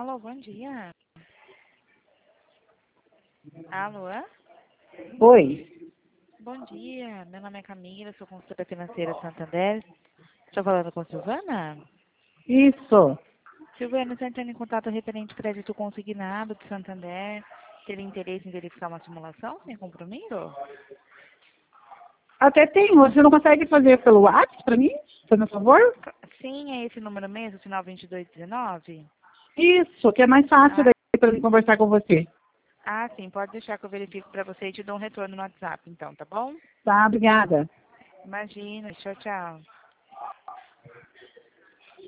Alô, bom dia. Alô? Oi, Bom dia. Meu nome é Camila, sou consultora financeira Santander. Estou falando com Silvana? isso. Silvana, estou entrando em contato referente ao crédito consignado do Santander. Teria interesse em verificar uma simulação sem compromisso? Até tem, você não consegue fazer pelo WhatsApp para mim, por favor? Sim, é esse número mesmo, final 2219? Isso, que é mais fácil Ah, daí para mim conversar com você. sim, pode deixar que eu verifico para você e te dou um retorno no WhatsApp, então, tá bom? Tá, obrigada. Imagina, tchau, tchau.